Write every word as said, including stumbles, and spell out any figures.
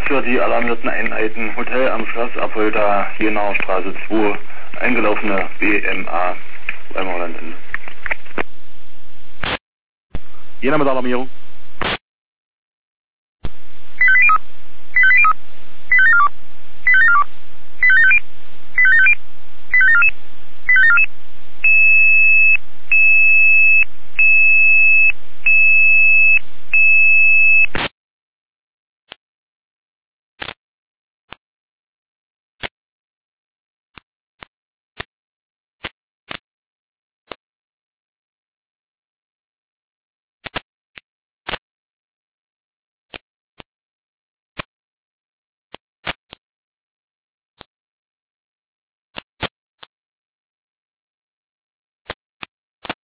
für die alarmierten Einheiten Hotel am Schloss, Apolda, Jenauer Straße zwei, eingelaufene B M A, Weimar Landende. Jena mit Alarmierung.